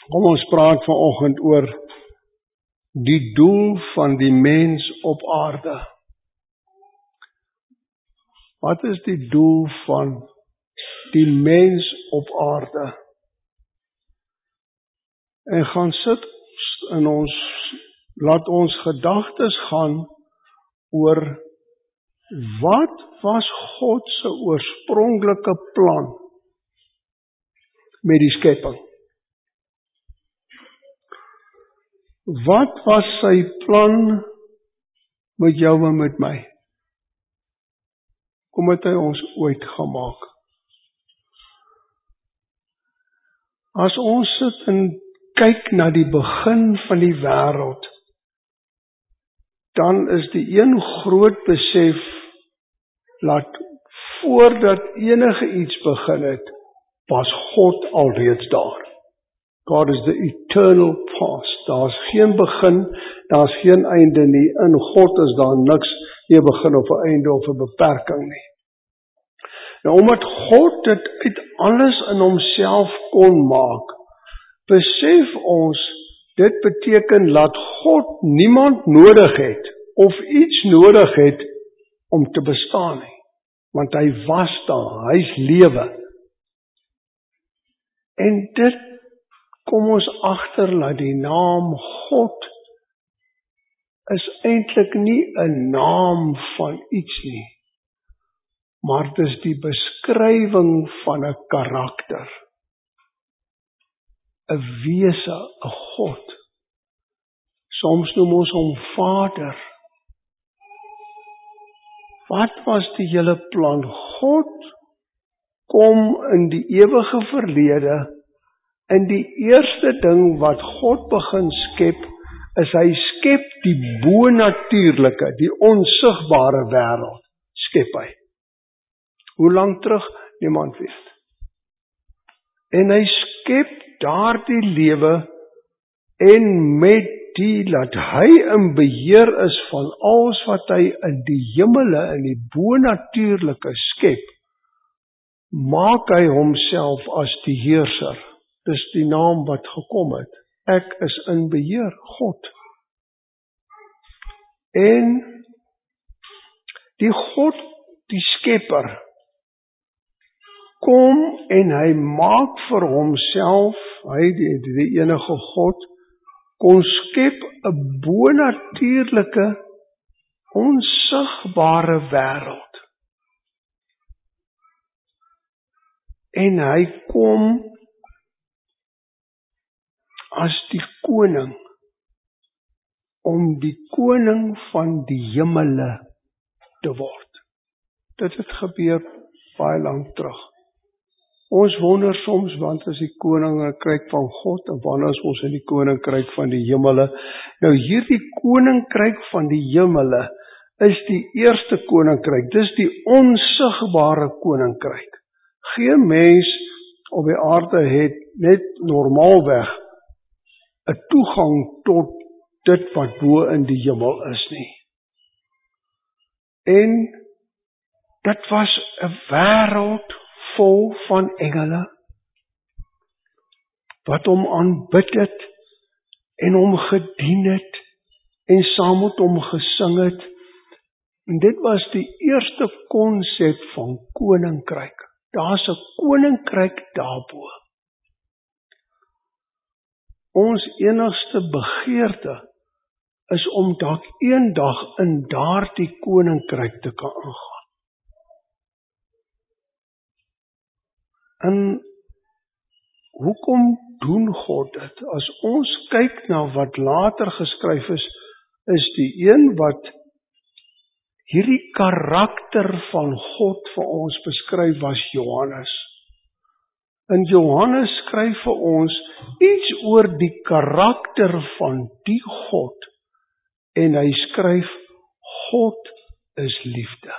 Kom ons praat vanoggend oor die doel van die mens op aarde. Wat is die doel van die mens op aarde? En gaan sit in ons, laat ons gedagtes gaan oor wat was God se oorspronklike plan met die skepping? Wat was sy plan met jou en met my? Kom het hy ons ooit gemaak? As ons sit en kyk na die begin van die wêreld, dan is die een groot besef dat voordat enige iets begin het, was God alreeds daar. God is the eternal past. Daar's geen begin, daar's geen einde nie. In God is daar niks, nie 'n begin of 'n einde of 'n beperking nie. Nou omdat God dit uit alles in homself kon maak, besef ons, dit beteken dat God niemand nodig het of iets nodig het om te bestaan nie. Want hy was daar, hy's lewe. En dit kom ons agter dat die naam God is eintlik nie 'n naam van iets nie, maar dit is die beskrywing van 'n karakter, 'n wese, 'n God. Soms noem ons hom Vader. Wat was die hele plan? God kom in die ewige verlede. En die eerste ding wat God begin skep, is hy skep die bonatuurlike, die onsigbare wêreld, skep hy. Hoe lank terug? Niemand weet. En hy skep daardie lewe, en met die dat hy in beheer is van alles wat hy in die hemele, in die bonatuurlike skep, maak hy homself as die heerser. Dis die naam wat gekom het. Ek is in beheer, God. En die God, die skepper, kom en hy maak vir homself, hy die enige God, kon skep 'n bonatuurlike, onsigbare wêreld. En hy kom as die koning, om die koning van die hemele te word. Dit het gebeur baie lank terug. Ons wonder soms, want is die koninkryk van God, en wanneer is ons in die koninkryk van die hemele? Nou hierdie koninkryk van die hemele, is die eerste koninkryk, dis die onsigbare koninkryk. Geen mens op die aarde het net normaalweg 'n toegang tot dit wat bo in die hemel is nie. En dit was 'n wêreld vol van engele, wat hom aanbid het, en hom gedien het, en saam met hom gesing het. En dit was die eerste konsep van koninkryk. Daar's 'n koninkryk daarbo. Ons enigste begeerte is om dalk eendag in daardie koninkryk te kan ingaan. En hoekom doen God dit? As ons kyk na wat later geskryf is die een wat hierdie karakter van God vir ons beskryf was Johannes. En Johannes skryf vir ons iets oor die karakter van die God. En hy skryf, God is liefde.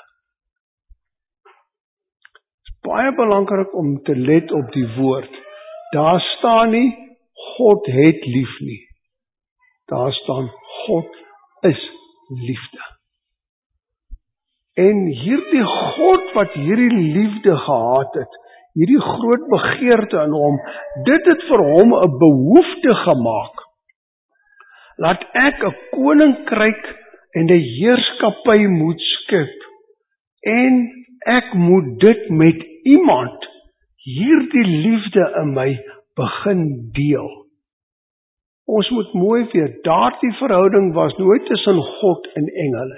Het is baie belangrik om te let op die woord. Daar staan nie, God het lief nie. Daar staan, God is liefde. En hierdie God wat hierdie liefde gehad het, hierdie groot begeerte in hom. Dit het vir hom 'n behoefte gemaak. Laat ek 'n koninkryk en 'n heerskappy moet skep. En ek moet dit met iemand, hierdie liefde in my, begin deel. Ons moet mooi weet, daardie verhouding was nooit tussen God en engele.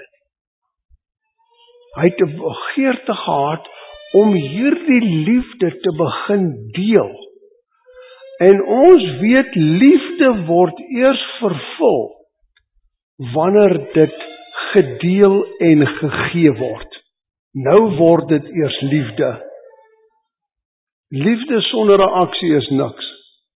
Hy het 'n begeerte gehad om hierdie liefde te begin deel. En ons weet, liefde word eers vervul wanneer dit gedeel en gegee word. Nou word dit eers liefde. Liefde sonder 'n aksie is niks.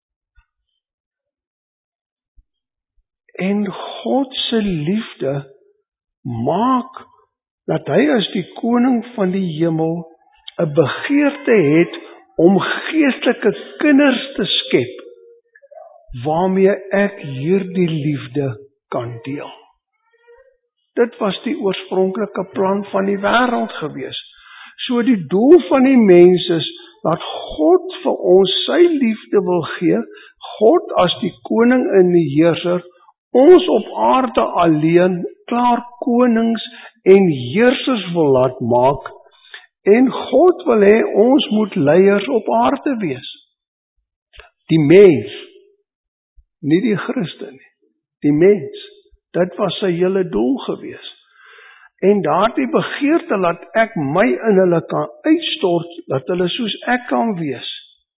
En God se liefde maak dat hy as die koning van die hemel 'n begeerte het om geestelike kinders te skep waarmee ek hierdie liefde kan deel. Dit was die oorspronklike plan van die wêreld gewees. So die doel van die mens is dat God vir ons sy liefde wil gee, God as die koning en die heerser, ons op aarde alleen klaar konings en heersers wil laat maak, en God wil hê ons moet leiers op aarde wees. Die mens, nie die Christen nie, die mens, dit was sy hele doel gewees. En daardie begeerte laat ek my in hulle kan uitstort, dat hulle soos ek kan wees.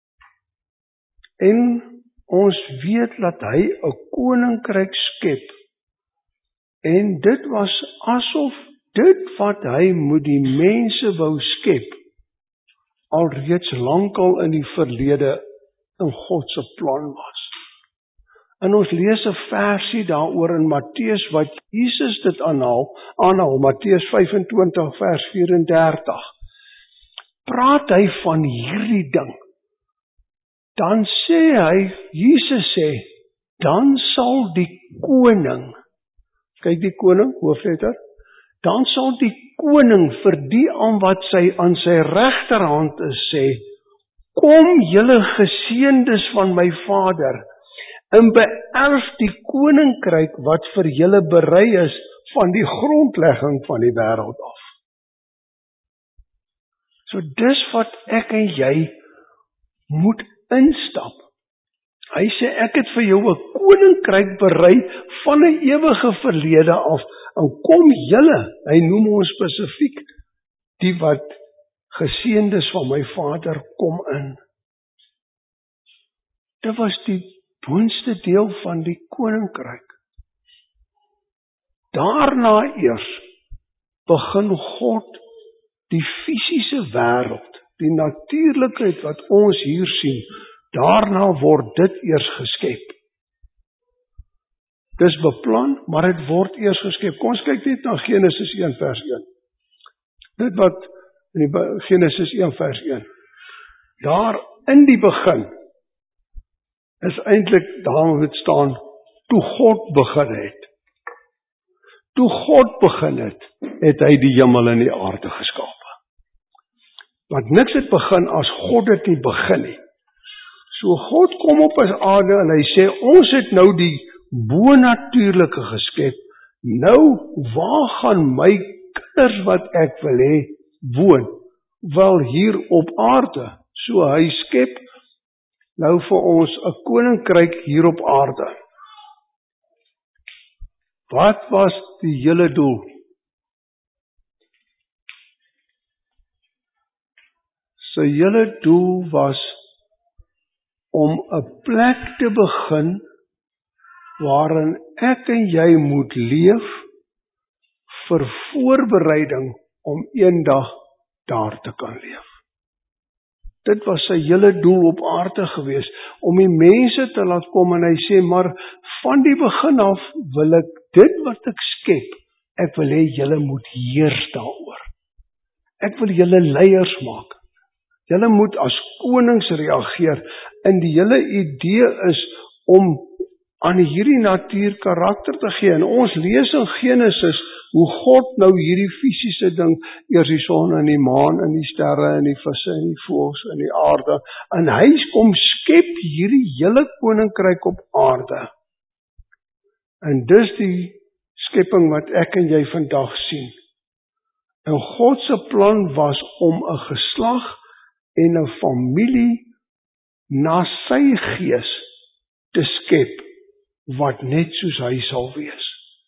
En ons weet dat hy 'n koninkryk skep. En dit was asof dit wat hy met die mense wou skep, alreeds lankal in die verlede in God se plan was. En ons lees 'n versie daaroor in Matteus wat Jesus dit aanhaal, Matteus 25 vers 34. Praat hy van hierdie ding. Dan sê hy, Jesus sê, dan sal die koning, kyk die koning, hoofletter, dan sal die koning vir die wat aan sy regterhand is sê, kom julle geseëndes van my Vader, en beerf die koninkryk wat vir julle berei is van die grondlegging van die wêreld af. So dis wat ek en jy moet instap. Hy sê, ek het vir jou 'n koninkryk berei van 'n ewige verlede af, en kom julle, hy noem ons spesifiek, die wat geseëndes van my Vader, kom in. Dit was die boonste deel van die koninkryk. Daarna eers begin God die fisiese wêreld, die natuurlikheid wat ons hier sien, daarna word dit eers geskep. Dis beplan, maar dit word eers geskep. Kom ons kyk net na Genesis 1 vers 1. Dit wat in die Genesis 1 vers 1. Daar in die begin is eintlik daar moet staan, toe God begin het. Toe God begin het, het hy die hemel en die aarde geskaap. Want niks het begin as God dit nie begin nie. So God kom op as aarde en hy sê, ons het nou die bonatuurlike geskep, nou waar gaan my kinders wat ek wil hê, woon? Wel hier op aarde. So hy skep nou vir ons 'n koninkryk hier op aarde. Wat was die hele doel? Sy hele doel was om 'n plek te begin waarin ek en jy moet leef vir voorbereiding om eendag daar te kan leef. Dit was sy hele doel op aarde gewees, om die mense te laat kom en hy sê, maar van die begin af wil ek dit wat ek skep, ek wil hê julle moet heers daaroor. Ek wil julle leiers maak. Julle moet as konings reageer, en die hele idee is om aan hierdie natuur karakter te gee. En ons lees in Genesis hoe God nou hierdie fisiese ding, eers die son en die maan en die sterre en die visse en die voëls en die aarde, en hy kom skep hierdie hele koninkryk op aarde. En dis die skepping wat ek en jy vandag sien. En God se plan was om 'n geslag en 'n familie na sy gees te skep, wat net soos hy sal wees.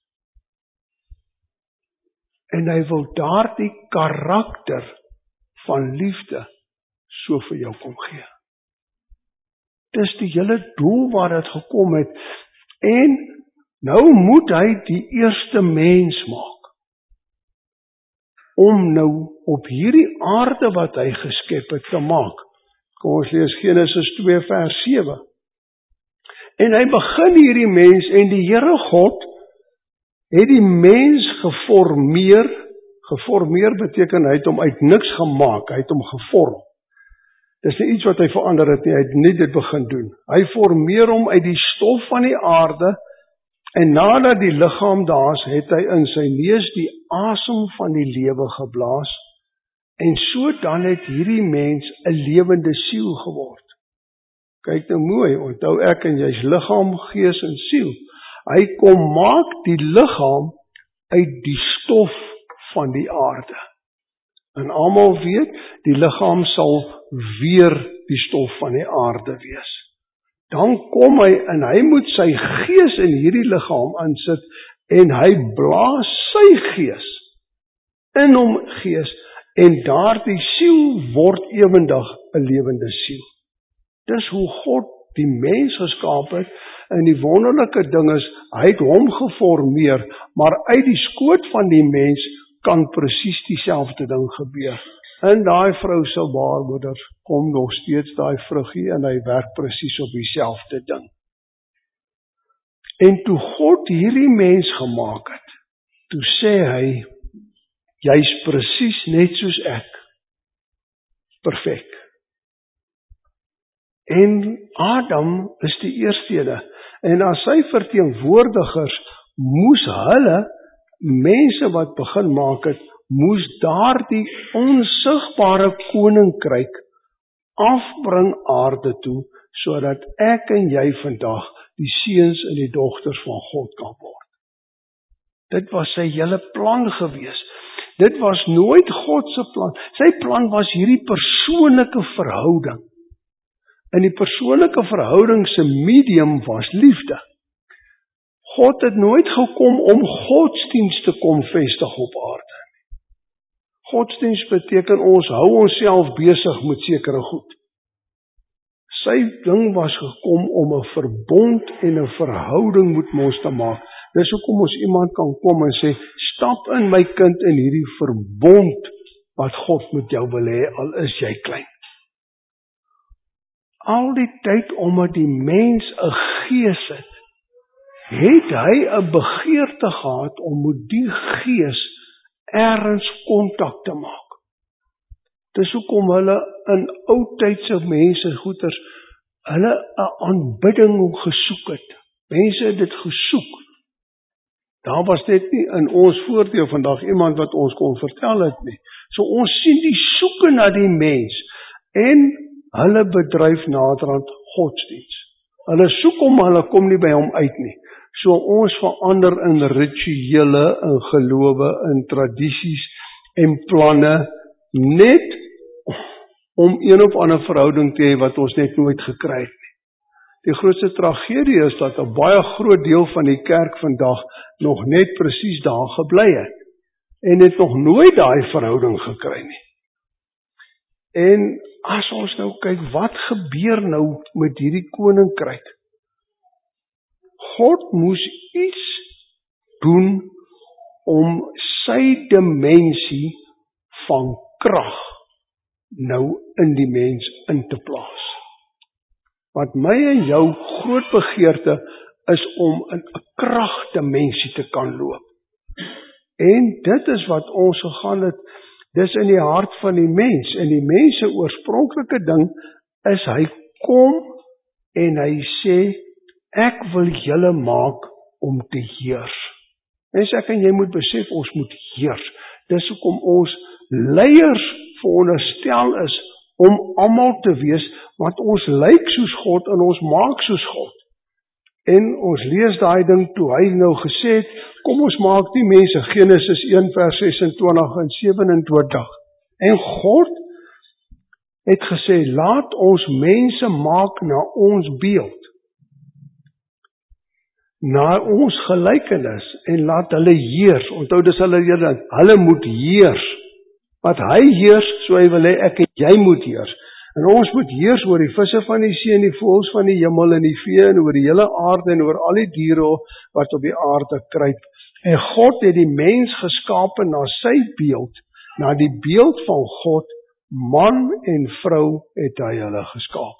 En hy wil daardie karakter van liefde so vir jou kom gee. Dis die hele doel waar dit gekom het. En nou moet hy die eerste mens maak. Om nou op hierdie aarde wat hy geskep het te maak. Kom ons lees Genesis 2 vers 7. En hy begin hierdie mens, en die Here God het die mens geformeer. Geformeer beteken hy het hom uit niks gemaak, hy het hom gevorm. Dis nie iets wat hy verander het nie, hy het nie dit begin doen. Hy formeer hom uit die stof van die aarde, en nadat die liggaam daar is, het hy in sy neus die asem van die lewe geblaas, en so dan het hierdie mens 'n lewende siel geword. Kyk nou mooi, onthou ek en jy's liggaam, gees en siel. Hy kom maak die liggaam uit die stof van die aarde. En almal weet, die liggaam sal weer die stof van die aarde wees. Dan kom hy en hy moet sy gees in hierdie liggaam insit, en hy blaas sy gees in hom gees, en daardie siel word ewendig 'n lewende siel. Dis hoe God die mens geskaap het, en die wonderlike ding is, hy het hom geformeer, maar uit die skoot van die mens kan presies dieselfde ding gebeur. In daai vrou se baarmoeder kom nog steeds daai vruggie, en hy werk presies op dieselfde ding. En toe God hierdie mens gemaak het, toe sê hy, jy's presies net soos ek. Perfek. En Adam is die eerstede, en as sy verteenwoordigers moes hulle, mense wat begin maak het, moes daardie onsigbare koninkryk afbring aarde toe, sodat ek en jy vandag die seuns en die dogters van God kan word. Dit was sy hele plan gewees. Dit was nooit God se plan. Sy plan was hierdie persoonlike verhouding. En die persoonlike verhouding se medium was liefde. God het nooit gekom om godsdienst te kom vestig op aarde. Godsdienst beteken ons hou onsself besig met sekere goed. Sy ding was gekom om 'n verbond en 'n verhouding met ons te maak. Dis hoekom ons iemand kan kom en sê, stap in my kind in hierdie verbond wat God met jou wil hê, al is jy klein. Al die tyd omdat die mens 'n gees het hy 'n begeerte gehad om met die gees ergens kontak te maak. Dis hoekom hulle in oudtydse mense goeters, hulle 'n aanbidding gesoek het. Mense het dit gesoek. Daar was net nie in ons voordeel vandag iemand wat ons kon vertel het nie. So ons sien die soeke na die mens, en hulle bedryf naderhand godsdienst. Hulle soek hom, maar hulle kom nie by hom uit nie. So ons verander in rituele, in gelowe, in tradisies en planne, net om een of ander verhouding te hê wat ons net nooit gekry het nie. Die grootste tragedie is dat 'n baie groot deel van die kerk vandag nog net presies daar gebly het, en het nog nooit daai verhouding gekry nie. En as ons nou kyk, wat gebeur nou met hierdie koninkryk? God moes iets doen om sy dimensie van krag nou in die mens in te plaas. Wat my en jou groot begeerte is om in 'n kragdimensie te kan loop. En dit is wat ons gegaan het, dis in die hart van die mens, en die mens se oorspronklike ding is hy kom en hy sê, ek wil julle maak om te heers. Mens, ek en jy moet besef, ons moet heers. Dis hoekom ons leiers veronderstel is om almal te wees, want ons lyk soos God en ons maak soos God. En ons lees daai ding toe hy nou gesê het, kom ons maak die mense, Genesis 1 vers 26 en 27. En God het gesê, laat ons mense maak na ons beeld, na ons gelykenis, en laat hulle heers. Onthou, dis hulle moet heers. Wat hy heers, so hy wil hê ek en jy moet heers. En ons moet heers oor die visse van die see en die voëls van die hemel en die vee en oor die hele aarde en oor al die diere wat op die aarde kruip. En God het die mens geskape na sy beeld, na die beeld van God, man en vrou het hy hulle geskape.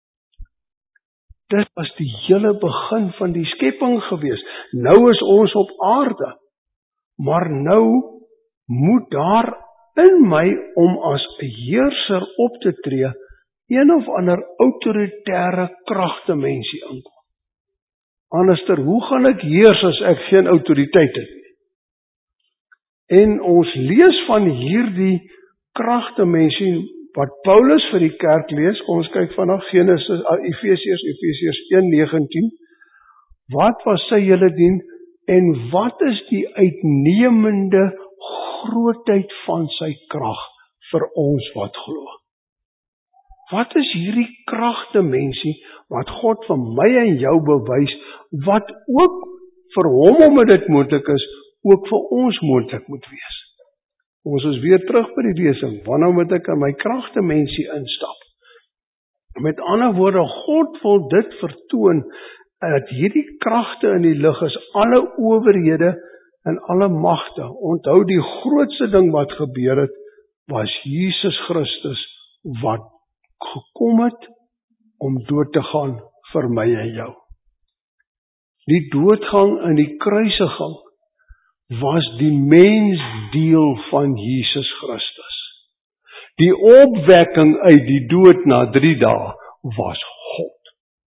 Dit was die hele begin van die skepping gewees. Nou is ons op aarde, maar nou moet daar in my om as 'n heerser op te tree, een of ander autoritaire kragtemensie inkom. Anderster, hoe gaan ek heers as ek geen autoriteit het nie? En ons lees van hierdie kragtemensie wat Paulus vir die kerk lees. Kom ons kyk vanaf Efesiërs 1:19. Wat was sy hele dien en wat is die uitnemende grootheid van sy krag vir ons wat glo? Wat is hierdie kragtemensie wat God vir my en jou bewys, wat ook vir hom, omdat dit moontlik is, ook vir ons moontlik moet wees? Ons is weer terug by die lesing. Wanneer moet ek in my kragtemensie instap? Met ander woorde, God wil dit vertoon, dat hierdie kragte in die lig is, alle owerhede en alle magte. Onthou, die grootste ding wat gebeur het, was Jesus Christus, wat gekom het om dood te gaan vir my en jou. Die doodgang en die kruisiging was die mensdeel van Jesus Christus. Die opwekking uit die dood na 3 dae was God.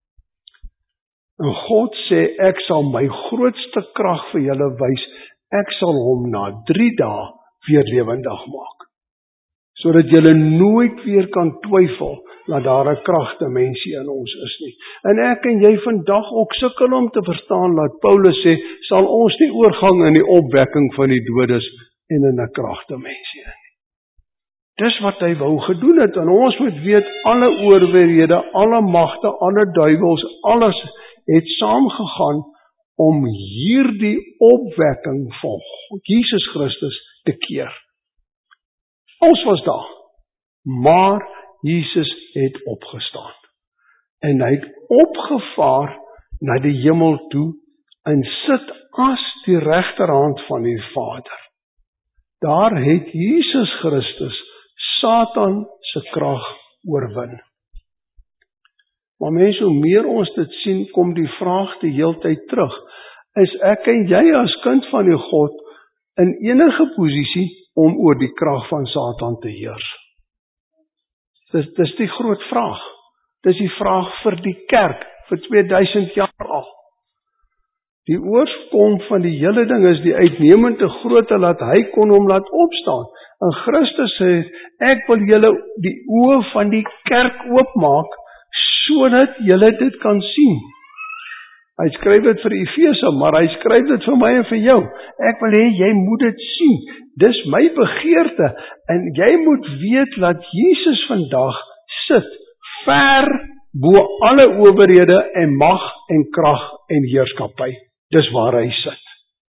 En God sê, ek sal my grootste krag vir julle wys, ek sal hom na 3 dae weer lewendig maak. Sodat julle nooit weer kan twyfel dat daar 'n kragtemensie in ons is nie. En ek en jy vandag ook sukkel om te verstaan dat Paulus sê, sal ons nie oorgang in die opwekking van die doodes en in 'n kragtemensie nie. Dis wat hy wou gedoen het, en ons moet weet, alle owerhede, alle magte, alle duiwels, alles het saamgegaan om hierdie opwekking van Jesus Christus te keer. Ons was daar, maar Jesus het opgestaan. En hy het opgevaar na die hemel toe en sit as die regterhand van die Vader. Daar het Jesus Christus Satan se krag oorwin. Maar mense, hoe meer ons dit sien, kom die vraag die heeltyd terug. Is ek en jy as kind van die God in enige posisie om oor die krag van Satan te heers? Dis die groot vraag. Dis die vraag vir die kerk, vir 2000 jaar al. Die oorsprong van die hele ding is die uitnemende grootte, dat hy kon hom laat opstaan. En Christus sê, ek wil julle die oë van die kerk oopmaak, sodat julle dit kan sien. Hy skryf dit vir Efese, maar hy skryf dit vir my en vir jou. Ek wil hê, jy moet dit sien. Dis my begeerte, en jy moet weet dat Jesus vandag sit ver bo alle owerhede en mag en krag en heerskappy. Dis waar hy sit.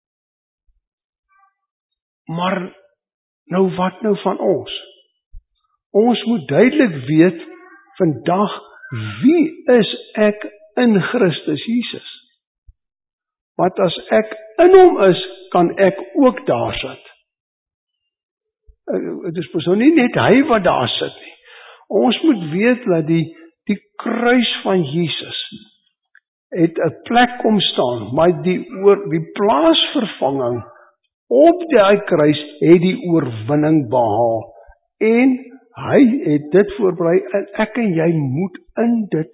Maar nou wat nou van ons? Ons moet duidelik weet vandag, wie is ek in Christus Jesus? Want as ek in hom is, kan ek ook daar sit. Het is persoon nie net hy wat daar sit nie. Ons moet weet dat die kruis van Jesus het 'n plek kom staan, maar die plaasvervanging op die kruis het die oorwinning behaal. En hy het dit voorberei, en ek en jy moet in dit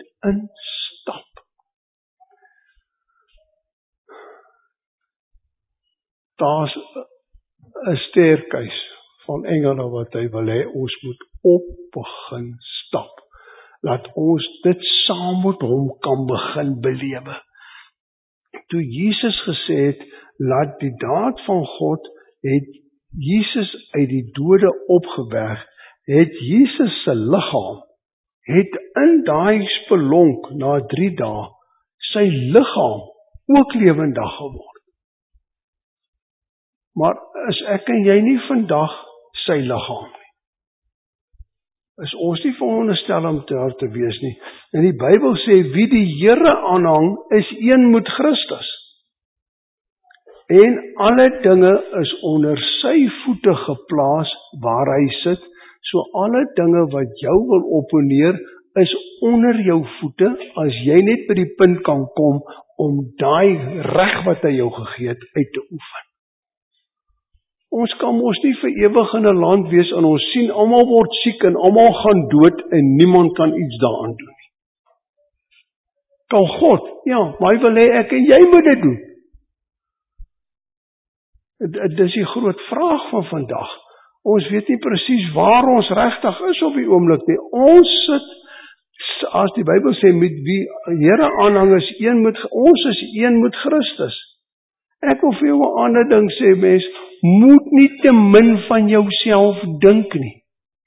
instap. daar's 'n staircase van engele wat hy wil hê ons moet op begin stap. Laat ons dit saam met hom kan begin belewe. Toe Jesus gesê het, laat die daad van God, het Jesus uit die dode opgewek, het Jesus se liggaam, het in daai spelonk na 3 dae, sy liggaam ook lewendig geword. Maar is ek en jy nie vandag sy liggaam nie? Is ons nie veronderstel om daar te wees nie? En die Bybel sê, wie die Here aanhang, is een met Christus. En alle dinge is onder sy voete geplaas waar hy sit, so alle dinge wat jou wil opponeer, is onder jou voete, as jy net by die punt kan kom, om daai reg wat hy jou gegee het, uit te oefen. Ons kan mos nie vir ewig in 'n land wees, en ons sien, almal word siek, en almal gaan dood, en niemand kan iets daaraan doen nie. Kan God? Ja, maar hy wil hê ek en jy moet dit doen. Dis die groot vraag van vandag. Ons weet nie presies waar ons regtig is op die oomblik nie. Ons sit, as die Bybel sê, met wie Here aanhang is een met, ons is een met Christus. Ek wil vir jou 'n ander ding sê, mens, moet nie te min van jouself dink nie.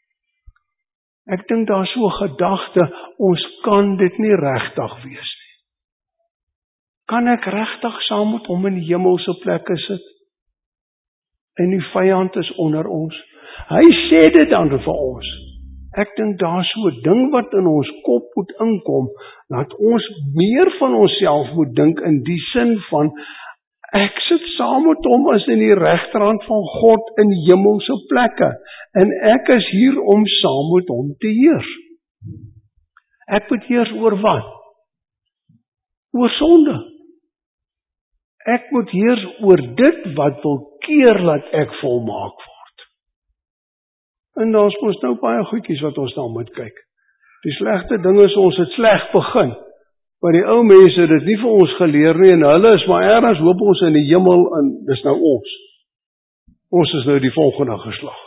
Ek dink daar so 'n gedagte, ons kan dit nie regtig wees nie. Kan ek regtig saam met hom in die hemelse plekke sit? En die vyand is onder ons. Hy sê dit dan vir ons. Ek dink daar so 'n ding wat in ons kop moet inkom, dat ons meer van onsself moet dink in die sin van, ek sit saam met hom as in die regterhand van God in hemelse plekke, en ek is hier om saam met hom te heers. Ek moet heers oor wat? Oor sonde. Ek moet heers oor dit wat wil keer dat ek volmaak word. En daar's mos nou baie goedjies wat ons dan moet kyk. Die slegte ding is, ons het sleg begin. Maar die ou mense het dit nie vir ons geleer nie, en hulle is maar ergens hoop ons in die hemel, en dis nou ons. Ons is nou die volgende geslag.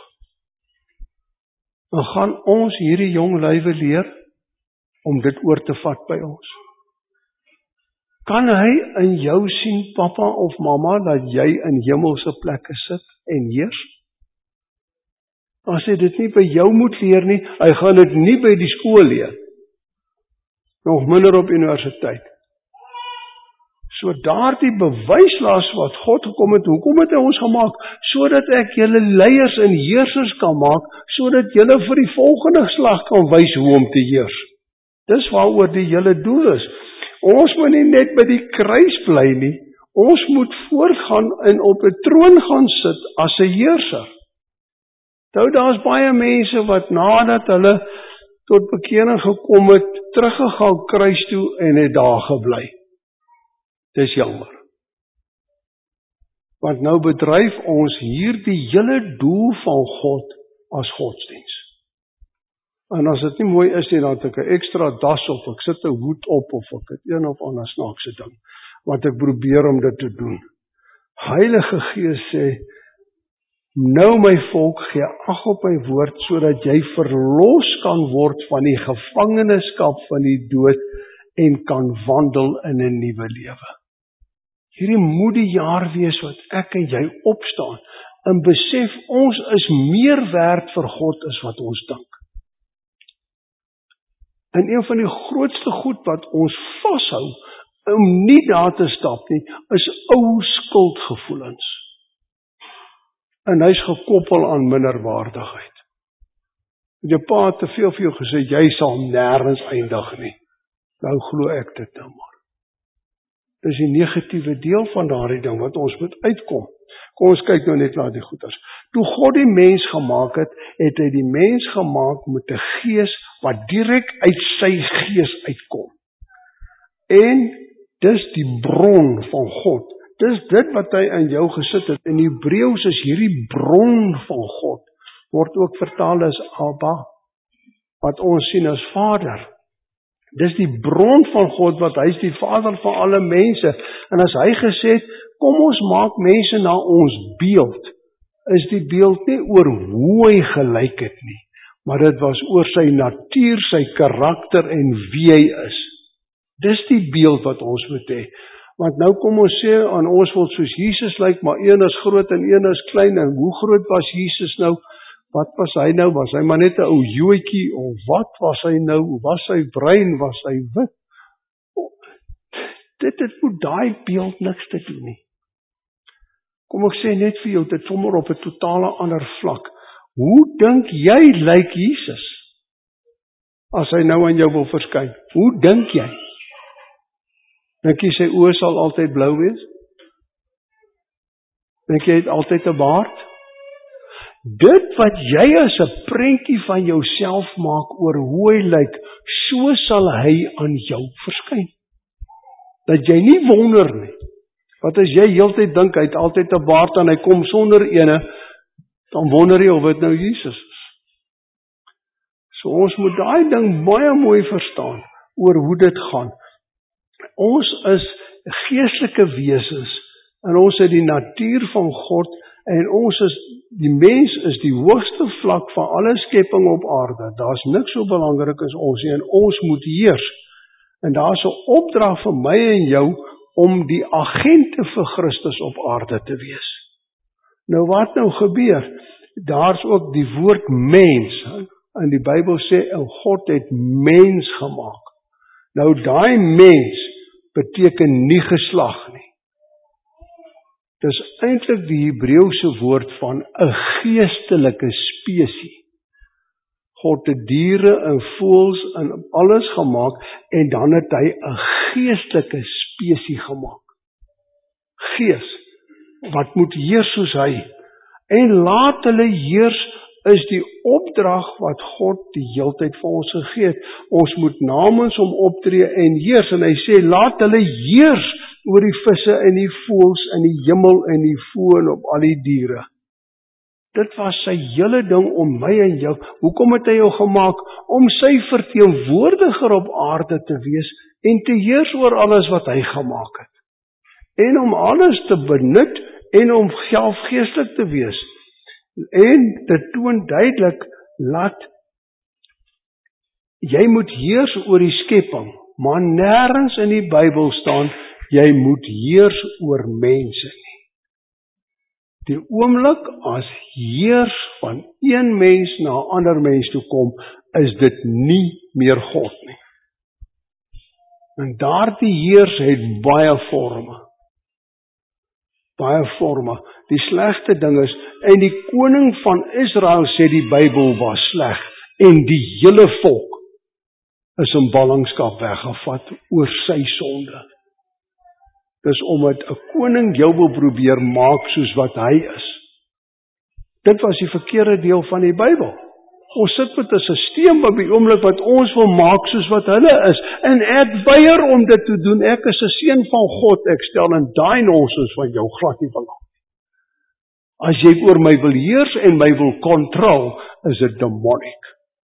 Dan gaan ons hierdie jong lywe leer om dit oor te vat by ons. Kan hy in jou sien, papa of mamma, dat jy in hemelse plekke sit en heers? As hy dit nie by jou moet leer nie, hy gaan dit nie by die skool leer. Nog minder op universiteit. So daardie bewyslas wat God gekom het, hoekom het hy ons gemaak? Sodat ek julle leiers en heersers kan maak, sodat julle vir die volgende geslag kan wys hoe om te heers. Dis waaroor die hele doel is. Ons moet nie net by die kruis bly nie, ons moet voortgaan en op 'n troon gaan sit as 'n heerser. Daar's baie mense wat nadat hulle tot bekering gekom het, teruggegaan kruis toe en het daar gebly. Dis jammer. Want nou bedryf ons hier die hele doel van God as godsdiens. En as dit nie mooi is nie, dan het ek 'n ekstra das op, ek sit 'n hoed op, of ek het een of ander snaakse ding, wat ek probeer om dit te doen. Heilige Gees sê, nou my volk, gee ag op my woord, sodat jy verlos kan word van die gevangenskap van die dood, en kan wandel in 'n nuwe lewe. Hierdie moet die jaar wees wat ek en jy opstaan, en besef ons is meer werd vir God as wat ons dink. En een van die grootste goed wat ons vashou, om nie daar te stap nie, is ou skuldgevoelens. En hy's gekoppel aan minderwaardigheid. Jou pa het te veel vir jou gesê, jy sal nêrens eindig nie. Nou glo ek dit nou maar. Dis die negatiewe deel van daardie ding wat ons moet uitkom. Kom ons kyk nou net na die goeders. Toe God die mens gemaak het, het hy die mens gemaak met 'n gees wat direk uit sy gees uitkom. En dis die bron van God. Dis dit wat hy in jou gesit het. In Hebreëus is hierdie bron van God, word ook vertaal as Abba, wat ons sien as Vader. Dis die bron van God, wat hy is die Vader van alle mense. En as hy gesê het, kom ons maak mense na ons beeld, is die beeld nie oor hoe hy gelyk het nie, maar dit was oor sy natuur, sy karakter en wie hy is. Dis die beeld wat ons moet hê. Want nou kom ons sê aan ons wil soos Jesus lyk, maar een is groot en een is klein, en hoe groot was Jesus nou? Wat was hy nou? Was hy maar net 'n ou joetjie, of wat was hy nou? Was hy bruin? Was hy wit? Dit moet daai beeld niks te doen nie. Kom ek sê net vir jou, dit sommer op 'n totale ander vlak. Hoe dink jy lyk Jesus? As hy nou aan jou wil verskyn. Hoe dink jy? Dink jy sy oë sal altyd blou wees? Dink jy hy het altyd 'n baard? Dit wat jy as 'n prentjie van jouself maak oor hoe hy lyk, so sal hy aan jou verskyn. Dat jy nie wonder nie. Wat as jy heeltyd dink hy het altyd 'n baard en hy kom sonder ene, dan wonder jy of dit nou Jesus is. So ons moet daai ding baie mooi verstaan oor hoe dit gaan. Ons is geestelike wesens en ons het die natuur van God en die mens is die hoogste vlak van alle skepping op aarde. Daar's niks so belangrik as ons nie en ons moet heers. En daar's 'n opdrag vir my en jou om die agente vir Christus op aarde te wees. Nou wat nou gebeur? Daar's ook die woord mens. En die Bybel sê, God het mens gemaak. Nou daai mens beteken nie geslag nie. Dis eintlik die Hebreëse woord van 'n geestelike spesies. God het diere en voëls en alles gemaak en dan het hy 'n geestelike spesies gemaak. Gees, wat moet heers soos hy. En laat hulle heers is die opdrag wat God die heeltyd vir ons gegee het. Ons moet namens hom optree en heers. En hy sê, laat hulle heers oor die visse en die voëls in die hemel en die voë en op al die diere. Dit was sy hele ding om my en jou. Hoekom het hy jou gemaak? Om sy verteenwoordiger op aarde te wees en te heers oor alles wat hy gemaak het. En om alles te benut en om self geestelik te wees. En dit toon duidelik dat jy moet heers oor die skepping, maar nêrens in die Bybel staan jy moet heers oor mense nie. Die oomblik as heers van een mens na 'n ander mens toe kom, is dit nie meer God nie. En daardie heers het baie forme. Baie forme. Die slegste ding is, en die koning van Israel sê die Bybel was sleg, en die hele volk is in ballingskap weggevat oor sy sonde. Dis omdat 'n koning jou wil probeer maak soos wat hy is. Dit was die verkeerde deel van die Bybel. Ons sit met 'n stelsel op die oomblik wat ons wil maak soos wat hulle is. En ek weier om dit te doen. Ek is 'n seun van God. Ek stel in daai nonsens van jou glad nie belang. As jy oor my wil heers en my wil kontrol, is dit demonic.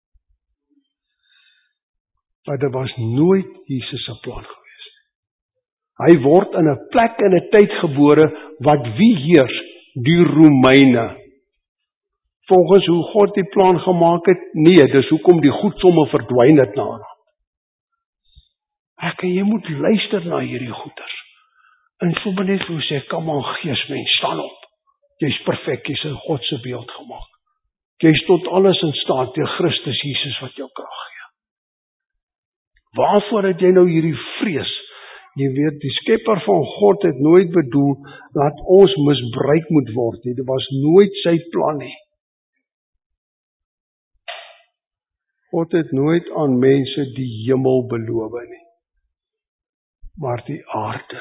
Maar dit was nooit Jesus se plan gewees. Hy word in 'n plek en 'n tyd gebore wat wie heers? Die Romeine. Volgens hoe God die plan gemaak het? Nee, dis hoekom die goed somme verdwyn het na. Ek en jy moet luister na hierdie goeters. En sommer net hoe sê, kom aan geesmens, staan op. Jy's perfek, jy's in God se beeld gemaak. Jy's tot alles in staat deur Christus Jesus wat jou krag gee. Waarvoor het jy nou hierdie vrees? Jy weet, die skepper van God het nooit bedoel dat ons misbruik moet word nie. Dit was nooit sy plan nie. God het nooit aan mense die hemel beloof nie, maar die aarde.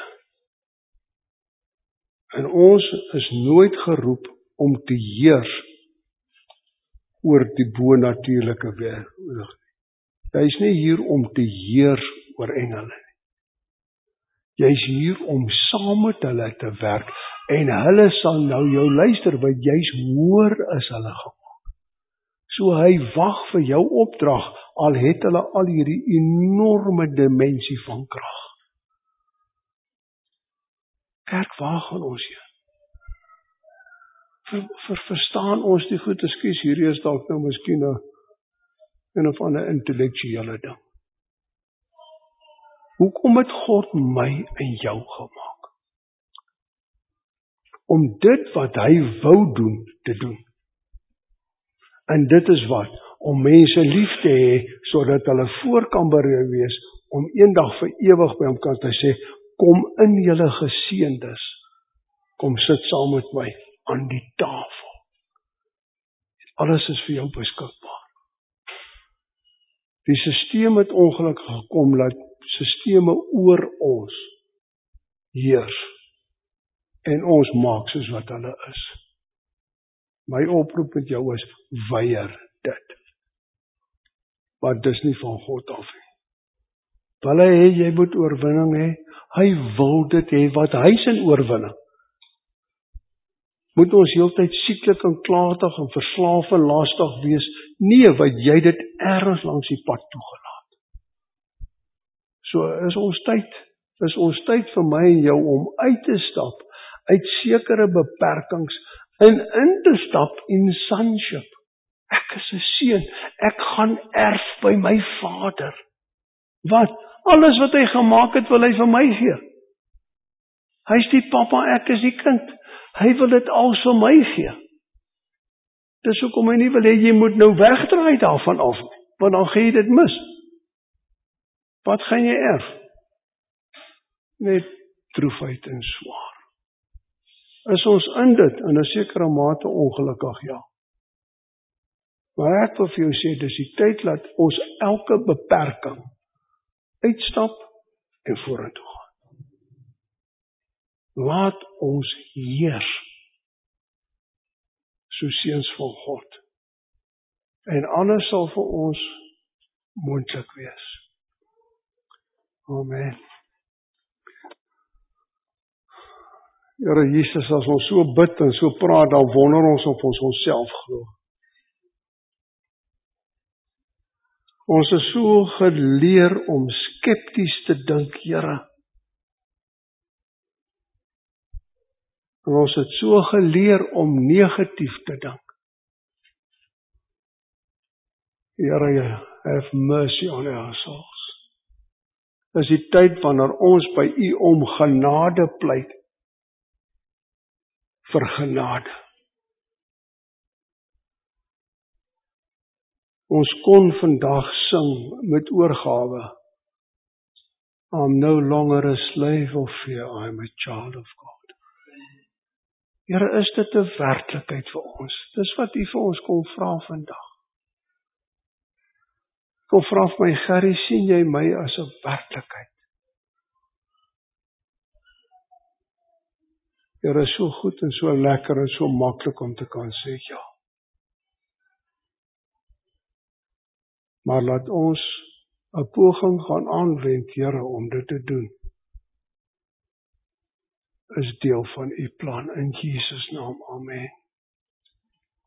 En ons is nooit geroep om te heers oor die bonatuurlike wêreld. Jy is nie hier om te heers oor engele nie. Jy is hier om saam met hulle te werk en hulle sal nou jou luister, want jy's hoër as hulle gemaak. So hy wag vir jou opdrag, al het hulle al hierdie enorme dimensie van krag. Kerk, waar gaan ons heen? Verstaan ons die goed, ekskuus, hierdie is dalk nou miskien een of ander intellektuele ding. Hoekom het God my en jou gemaak? Om dit wat hy wou doen, te doen. En dit is wat? Om mense lief te hê, sodat hulle voor kan berei wees, om eendag vir ewig by hom kan sê, kom in julle geseëndes, kom sit saam met my aan die tafel. Alles is vir jou beskikbaar. Die sisteem het ongelukkig gekom, dat sisteme oor ons heers, en ons maak soos wat hulle is. My oproep met jou is, weier dit. Maar dis nie van God af nie. Wil hy hê, jy moet oorwinning hê, hy wil dit hê, wat hy is in oorwinning. Moet ons heeltyd sieklik en klaartig en verslaaf en lastig wees? Nee, wat jy dit ergens langs die pad toegelaat. So is ons tyd vir my en jou om uit te stap, uit sekere beperkings, en in te stap in sonship. Ek is 'n seun, ek gaan erf by my Vader. Wat? Alles wat hy gemaak het, wil hy vir my gee. Hy is die papa, ek is die kind. Hy wil dit alles vir my gee. Dis hoekom hy nie wil hê jy moet nou wegdraai daarvan af, want dan gaan jy dit mis. Wat gaan jy erf? Net droefheid en swaar. Is ons in dit, in 'n sekere mate ongelukkig, ja. Maar ek wil vir jou sê, dis die tyd dat ons elke beperking uitstap en vorentoe gaan. Laat ons heers, so seuns van God. En alles sal vir ons moontlik wees. Amen. Here Jesus, as ons so bid en so praat, dan wonder ons of ons onsself glo. Ons is so geleer om skepties te dink, Here. En ons het so geleer om negatief te dink. Here, have mercy on our souls. Dis die tyd wanneer ons by U om genade pleit. Vir genade. Ons kon vandag sing met oorgawe. I'm no longer a slave of fear, I'm a child of God. Here, is dit 'n werklikheid vir ons? Dis wat U vir ons kom vra vandag. Kom vra vir my, Gerrie, sien jy my as 'n werklikheid? Here, is so goed en so lekker en so maklik om te kan sê ja. Maar laat ons 'n poging gaan aanwend, Here, om dit te doen. Is deel van U plan in Jesus naam. Amen.